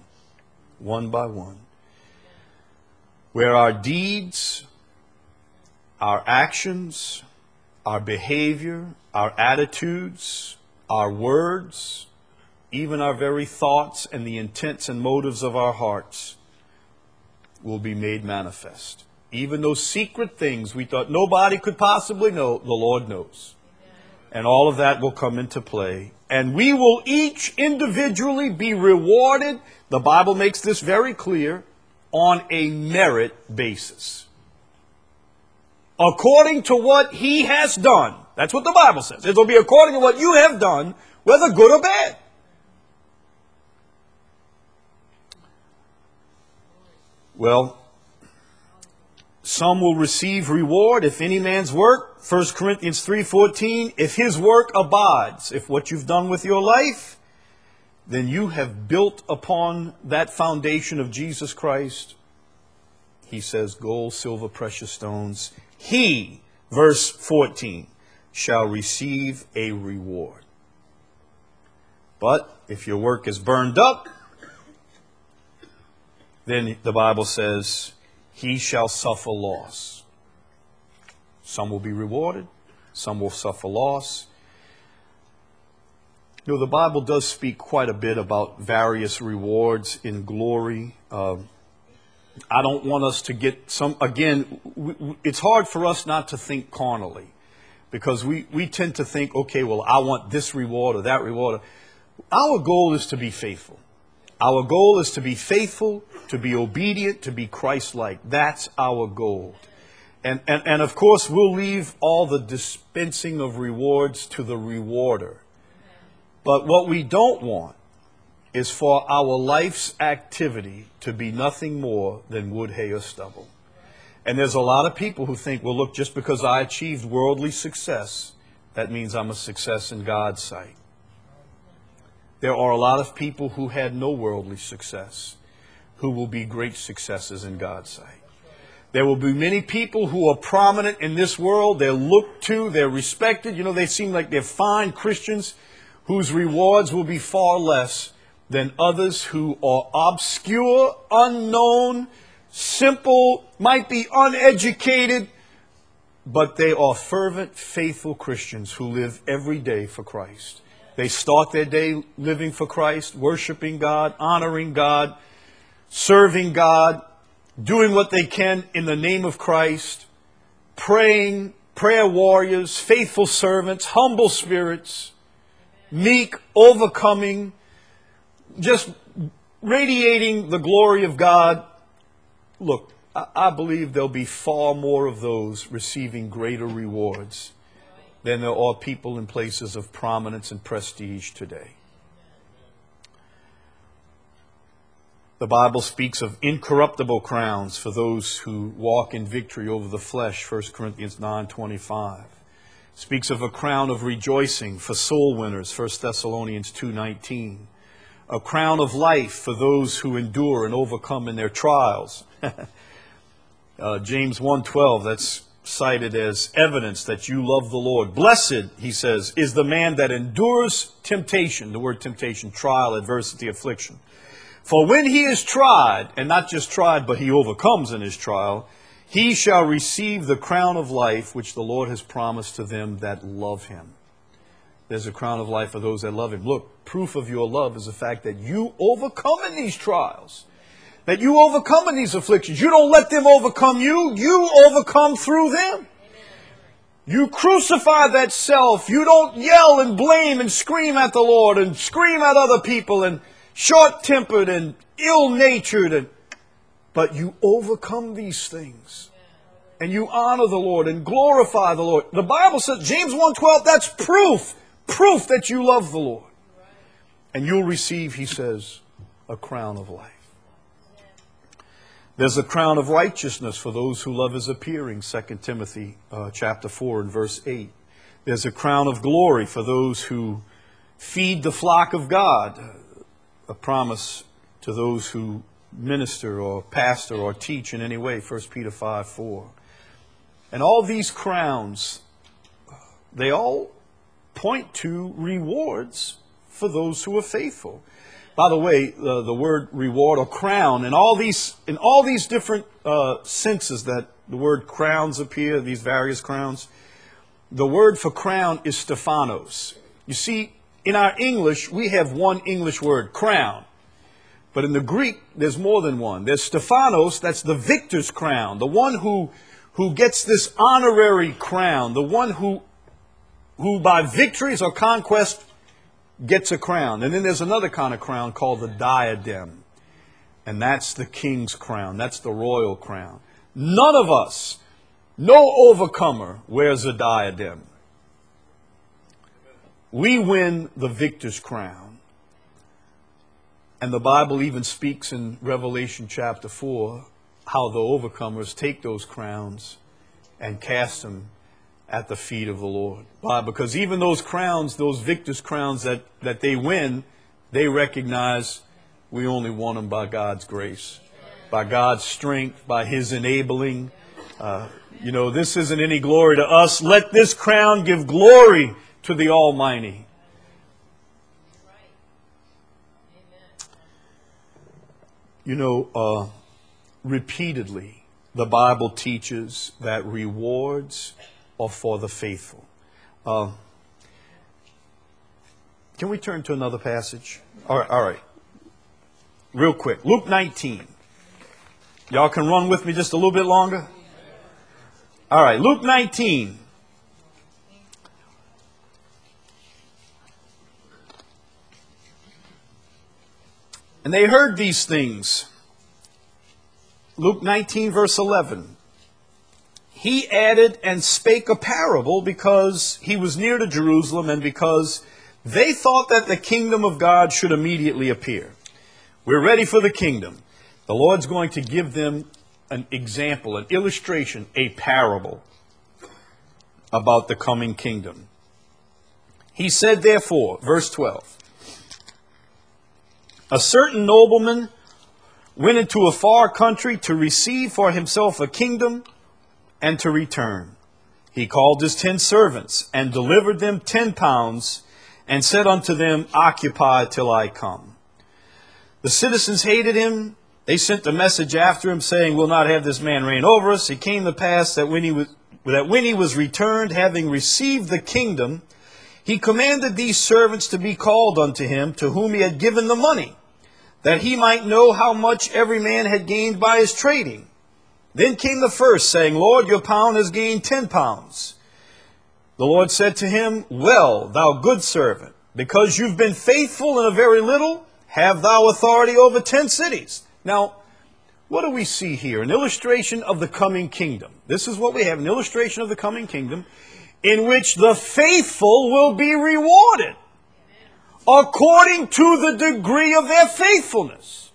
where our deeds, our actions, our behavior, our attitudes, our words, even our very thoughts and the intents and motives of our hearts will be made manifest. Even those secret things we thought nobody could possibly know, the Lord knows. And all of that will come into play. And we will each individually be rewarded, the Bible makes this very clear, on a merit basis. According to what he has done. That's what the Bible says. It will be according to what you have done, whether good or bad. Well, some will receive reward if any man's work, 1 Corinthians 3:14, if his work abides, if what you've done with your life, then you have built upon that foundation of Jesus Christ. He says, gold, silver, precious stones. He, verse 14, shall receive a reward. But if your work is burned up, then the Bible says, he shall suffer loss. Some will be rewarded, some will suffer loss. You know, the Bible does speak quite a bit about various rewards in glory. I don't want us to get some, again, it's hard for us not to think carnally, because we tend to think, okay, well, I want this reward or that reward. Our goal is to be faithful. Our goal is to be faithful, to be obedient, to be Christ-like. That's our goal. And of course, we'll leave all the dispensing of rewards to the rewarder. But what we don't want is for our life's activity to be nothing more than wood, hay, or stubble. And there's a lot of people who think, well, look, just because I achieved worldly success, that means I'm a success in God's sight. There are a lot of people who had no worldly success who will be great successes in God's sight. There will be many people who are prominent in this world. They're looked to, they're respected. You know, they seem like they're fine Christians whose rewards will be far less than others who are obscure, unknown, simple, might be uneducated, but they are fervent, faithful Christians who live every day for Christ. They start their day living for Christ, worshiping God, honoring God, serving God, doing what they can in the name of Christ, praying, prayer warriors, faithful servants, humble spirits, meek, overcoming, just radiating the glory of God. Look, I believe there'll be far more of those receiving greater rewards than there are people in places of prominence and prestige today. The Bible speaks of incorruptible crowns for those who walk in victory over the flesh, 1 Corinthians 9:25. Speaks of a crown of rejoicing for soul winners, 1 Thessalonians 2:19. A crown of life for those who endure and overcome in their trials. James 1:12, that's cited as evidence that you love the Lord. Blessed, he says, is the man that endures temptation. The word temptation, trial, adversity, affliction. For when he is tried, and not just tried, but he overcomes in his trial, he shall receive the crown of life which the Lord has promised to them that love him. There's a crown of life for those that love him. Look, proof of your love is the fact that you overcome in these trials, that you overcome in these afflictions. You don't let them overcome you. You overcome through them. You crucify that self. You don't yell and blame and scream at the Lord and scream at other people and short-tempered and ill-natured, but you overcome these things. And you honor the Lord and glorify the Lord. The Bible says, James 1:12, that's proof that you love the Lord. And you'll receive, he says, a crown of life. There's a crown of righteousness for those who love his appearing, 2 Timothy chapter 4 and verse 8. There's a crown of glory for those who feed the flock of God, a promise to those who minister or pastor or teach in any way, 1 Peter 5:4. And all these crowns, they all point to rewards for those who are faithful. By the way, the word reward or crown, in all these different senses that the word crowns appear, these various crowns, the word for crown is Stephanos. You see, in our English, we have one English word, crown. But in the Greek, there's more than one. There's Stephanos, that's the victor's crown, the one who gets this honorary crown, the one who by victories or conquest gets a crown. And then there's another kind of crown called the diadem. And that's the king's crown. That's the royal crown. None of us, no overcomer, wears a diadem. We win the victor's crown. And the Bible even speaks in Revelation chapter 4 how the overcomers take those crowns and cast them at the feet of the Lord. Why? Because even those crowns, those victor's crowns that they win, they recognize we only won them by God's grace, by God's strength, by his enabling. This isn't any glory to us. Let this crown give glory to the Almighty. Repeatedly, the Bible teaches that rewards are for the faithful. Can we turn to another passage? All right. Real quick. Luke 19. Y'all can run with me just a little bit longer? All right. Luke 19. And they heard these things. Luke 19, verse 11. He added and spake a parable because he was near to Jerusalem and because they thought that the kingdom of God should immediately appear. We're ready for the kingdom. The Lord's going to give them an example, an illustration, a parable about the coming kingdom. He said, therefore, verse 12, a certain nobleman went into a far country to receive for himself a kingdom and to return. He called his 10 servants and delivered them 10 pounds and said unto them, occupy till I come. The citizens hated him. They sent a message after him saying, we'll not have this man reign over us. It came to pass that when he was returned, having received the kingdom, he commanded these servants to be called unto him, to whom he had given the money, that he might know how much every man had gained by his trading. Then came the first, saying, Lord, your pound has gained 10 pounds. The Lord said to him, well, thou good servant, because you've been faithful in a very little, have thou authority over 10 cities. Now, what do we see here? An illustration of the coming kingdom. This is what we have, an illustration of the coming kingdom in which the faithful will be rewarded according to the degree of their faithfulness.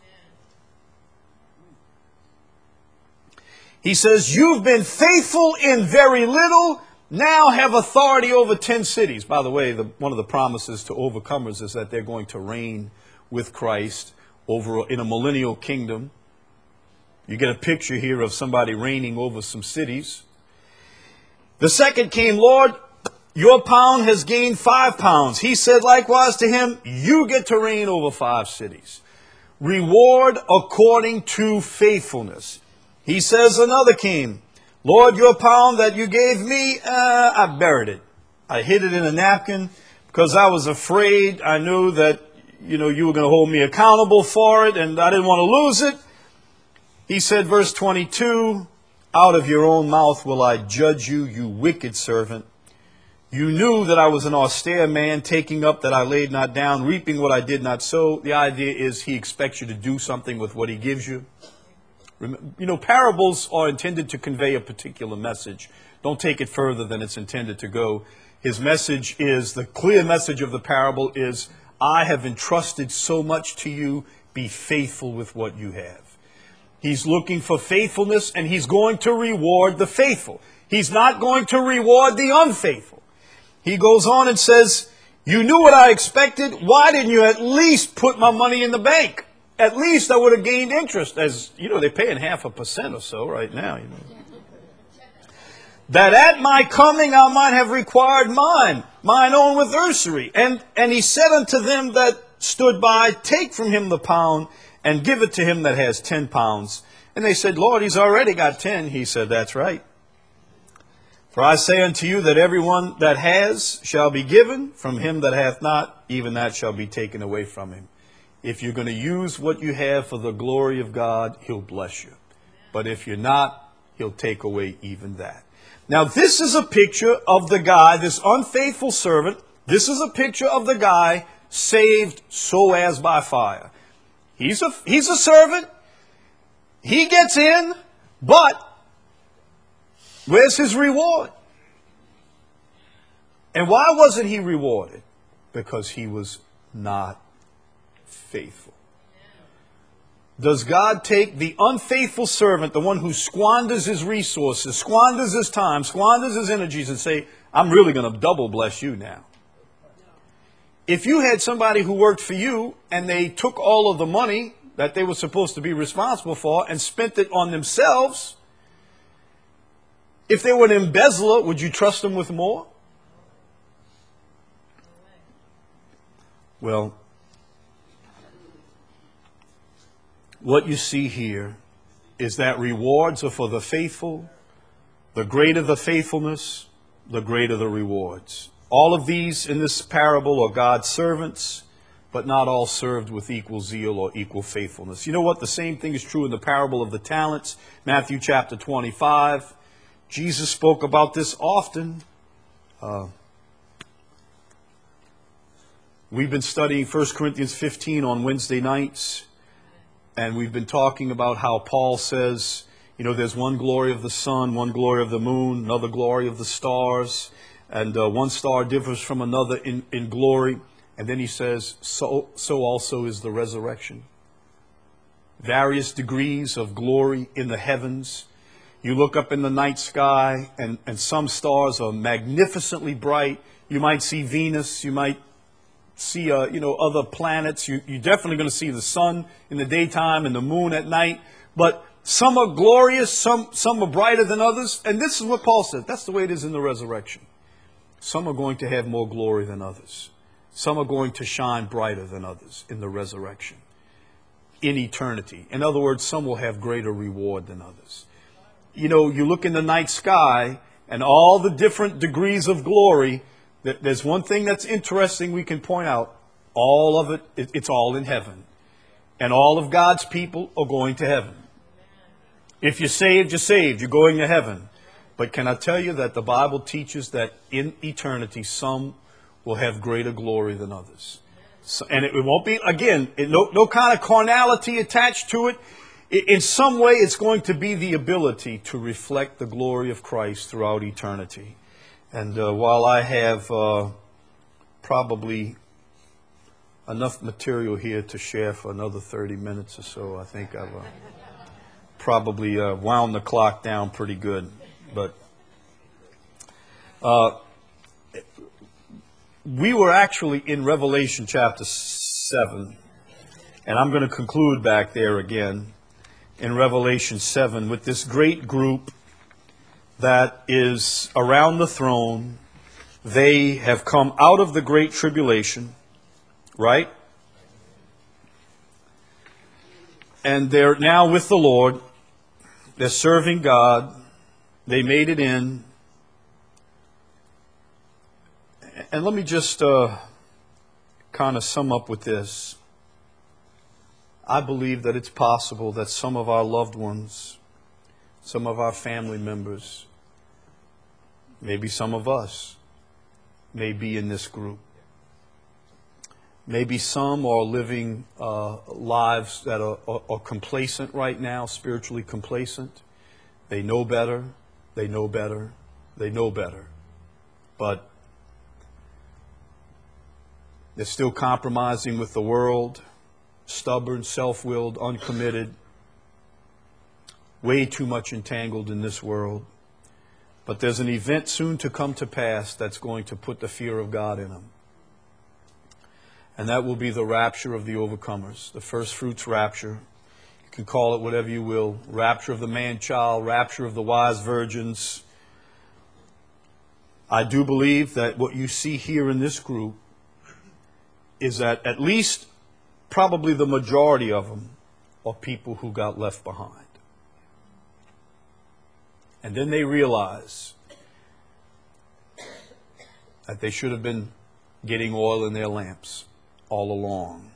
He says, you've been faithful in very little, now have authority over 10 cities. By the way, one of the promises to overcomers is that they're going to reign with Christ in a millennial kingdom. You get a picture here of somebody reigning over some cities. The second came, Lord, your pound has gained 5 pounds. He said likewise to him, you get to reign over 5 cities. Reward according to faithfulness. He says another came, Lord, your pound that you gave me, I buried it. I hid it in a napkin because I was afraid. I knew that, you were going to hold me accountable for it, and I didn't want to lose it. He said, verse 22, out of your own mouth will I judge you, you wicked servant. You knew that I was an austere man, taking up that I laid not down, reaping what I did not sow. The idea is he expects you to do something with what he gives you. Parables are intended to convey a particular message. Don't take it further than it's intended to go. His message is, the clear message of the parable is, I have entrusted so much to you, be faithful with what you have. He's looking for faithfulness, and he's going to reward the faithful. He's not going to reward the unfaithful. He goes on and says, you knew what I expected. Why didn't you at least put my money in the bank? At least I would have gained interest. As they're paying 0.5% or so right now. That at my coming I might have required mine own with usury. And he said unto them that stood by, take from him the pound and give it to him that has 10 pounds. And they said, Lord, he's already got 10. He said, that's right. For I say unto you that everyone that has shall be given, from him that hath not, even that shall be taken away from him. If you're going to use what you have for the glory of God, he'll bless you. But if you're not, he'll take away even that. Now, this is a picture of the guy, this unfaithful servant. This is a picture of the guy saved so as by fire. He's a servant. He gets in, but where's his reward? And why wasn't he rewarded? Because he was not faithful. Does God take the unfaithful servant, the one who squanders his resources, squanders his time, squanders his energies, and say, I'm really going to double bless you now? If you had somebody who worked for you and they took all of the money that they were supposed to be responsible for and spent it on themselves, if they were an embezzler, would you trust them with more? Well, what you see here is that rewards are for the faithful. The greater the faithfulness, the greater the rewards. All of these in this parable are God's servants, but not all served with equal zeal or equal faithfulness. You know what? The same thing is true in the parable of the talents, Matthew chapter 25. Jesus spoke about this often. We've been studying 1 Corinthians 15 on Wednesday nights. And we've been talking about how Paul says, there's one glory of the sun, one glory of the moon, another glory of the stars, and one star differs from another in glory. And then he says, so also is the resurrection. Various degrees of glory in the heavens. You look up in the night sky, and some stars are magnificently bright. You might see Venus, you might see other planets. You're definitely going to see the sun in the daytime and the moon at night. But some are glorious, some are brighter than others. And this is what Paul said. That's the way it is in the resurrection. Some are going to have more glory than others. Some are going to shine brighter than others in the resurrection, in eternity. In other words, some will have greater reward than others. You look in the night sky and all the different degrees of glory. There's one thing that's interesting we can point out. All of it's all in heaven. And all of God's people are going to heaven. If you're saved, you're saved. You're going to heaven. But can I tell you that the Bible teaches that in eternity, some will have greater glory than others. So, and it won't be, again, no kind of carnality attached to it. In some way, it's going to be the ability to reflect the glory of Christ throughout eternity. And while I have probably enough material here to share for another 30 minutes or so, I think I've probably wound the clock down pretty good. But we were actually in Revelation chapter 7, and I'm going to conclude back there again in Revelation 7 with this great group that is around the throne. They have come out of the great tribulation, right? And they're now with the Lord. They're serving God. They made it in. And let me just kind of sum up with this. I believe that it's possible that some of our loved ones, some of our family members, maybe some of us, may be in this group. Maybe some are living lives that are complacent right now, spiritually complacent. They know better, they know better, they know better. But they're still compromising with the world, stubborn, self-willed, uncommitted, way too much entangled in this world. But there's an event soon to come to pass that's going to put the fear of God in them. And that will be the rapture of the overcomers, the first fruits rapture. You can call it whatever you will. Rapture of the man-child, rapture of the wise virgins. I do believe that what you see here in this group is that at least probably the majority of them are people who got left behind. And then they realize that they should have been getting oil in their lamps all along.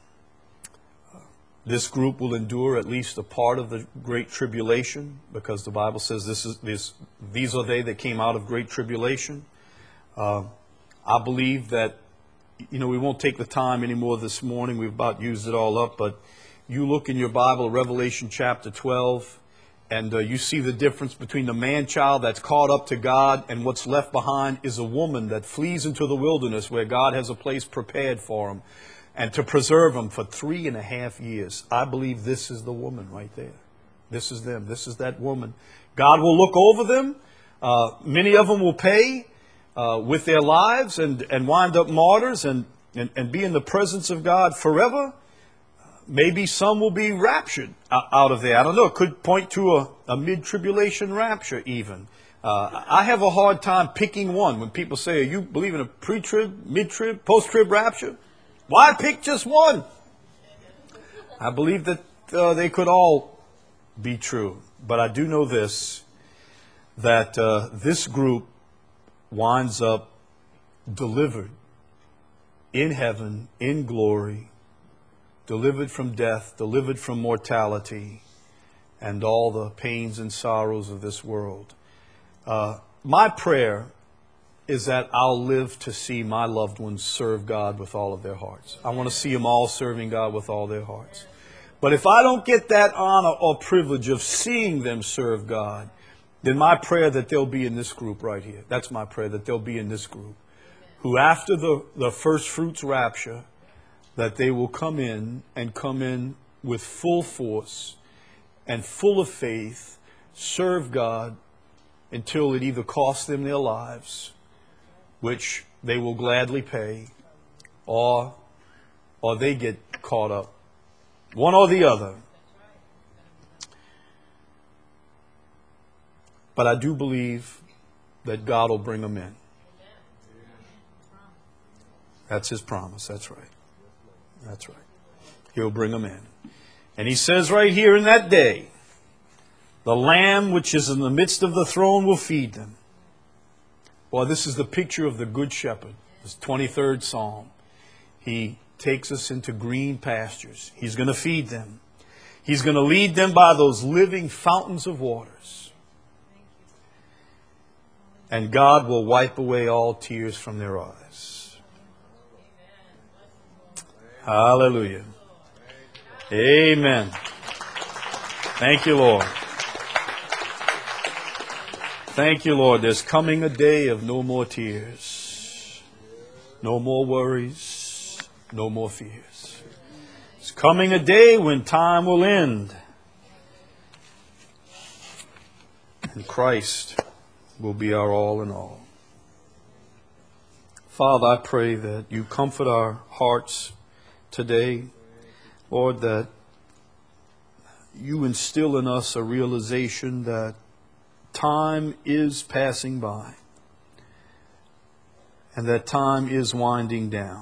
This group will endure at least a part of the great tribulation, because the Bible says these are they that came out of great tribulation. I believe that, we won't take the time anymore this morning. We've about used it all up. But you look in your Bible, Revelation chapter 12, and you see the difference between the man-child that's caught up to God, and what's left behind is a woman that flees into the wilderness where God has a place prepared for them and to preserve them for 3.5 years. I believe this is the woman right there. This is them. This is that woman. God will look over them. Many of them will pay with their lives and wind up martyrs and be in the presence of God forever. Maybe some will be raptured out of there. I don't know. It could point to a mid-tribulation rapture even. I have a hard time picking one. When people say, are you believe in a pre-trib, mid-trib, post-trib rapture? Why pick just one? I believe that they could all be true. But I do know this, that this group winds up delivered in heaven, in glory, delivered from death, delivered from mortality, and all the pains and sorrows of this world. My prayer is that I'll live to see my loved ones serve God with all of their hearts. I want to see them all serving God with all their hearts. But if I don't get that honor or privilege of seeing them serve God, then my prayer that they'll be in this group right here. That's my prayer, that they'll be in this group. Who after the first fruits rapture, that they will come in with full force and full of faith, serve God until it either costs them their lives, which they will gladly pay, or they get caught up. One or the other. But I do believe that God will bring them in. That's His promise. That's right. That's right. He'll bring them in. And He says right here, in that day, the Lamb which is in the midst of the throne will feed them. Well, this is the picture of the Good Shepherd. This 23rd Psalm. He takes us into green pastures. He's going to feed them. He's going to lead them by those living fountains of waters. And God will wipe away all tears from their eyes. Hallelujah. Amen. Thank you, Lord. Thank you, Lord. There's coming a day of no more tears, no more worries, no more fears. It's coming a day when time will end and Christ will be our all in all. Father, I pray that you comfort our hearts today, Lord, that you instill in us a realization that time is passing by and that time is winding down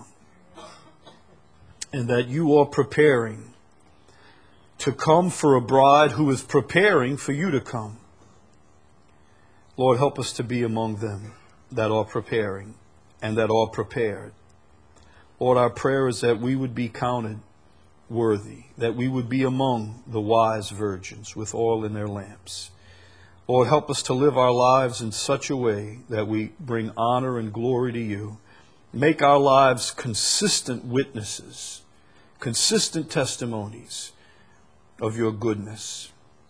and that you are preparing to come for a bride who is preparing for you to come. Lord, help us to be among them that are preparing and that are prepared. Lord, our prayer is that we would be counted worthy, that we would be among the wise virgins with oil in their lamps. Lord, help us to live our lives in such a way that we bring honor and glory to you. Make our lives consistent witnesses, consistent testimonies of your goodness.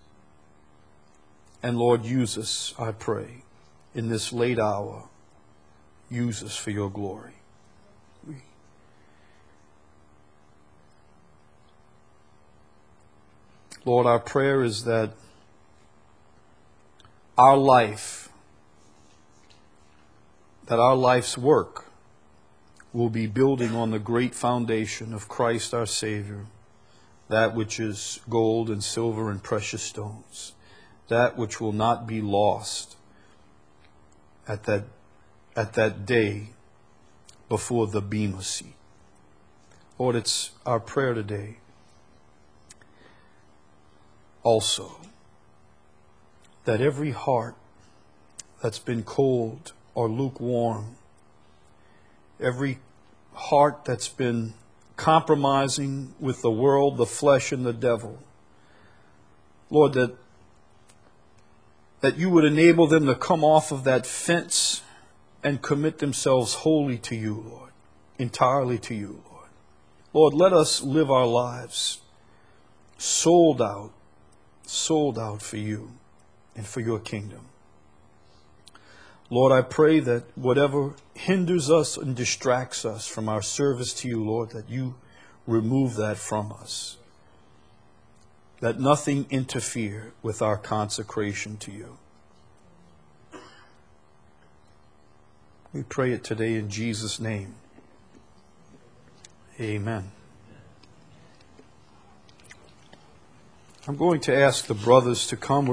And Lord, use us, I pray, in this late hour. Use us for your glory. Lord, our prayer is that our life, that our life's work will be building on the great foundation of Christ our Savior, that which is gold and silver and precious stones, that which will not be lost at that day before the Bema seat. Lord, it's our prayer today also that every heart that's been cold or lukewarm, every heart that's been compromising with the world, the flesh, and the devil, Lord, that you would enable them to come off of that fence and commit themselves wholly to you, Lord, entirely to you, Lord. Lord, let us live our lives sold out for you and for your kingdom. Lord, I pray that whatever hinders us and distracts us from our service to you, Lord, that you remove that from us. That nothing interfere with our consecration to you. We pray it today in Jesus' name. Amen. I'm going to ask the brothers to come.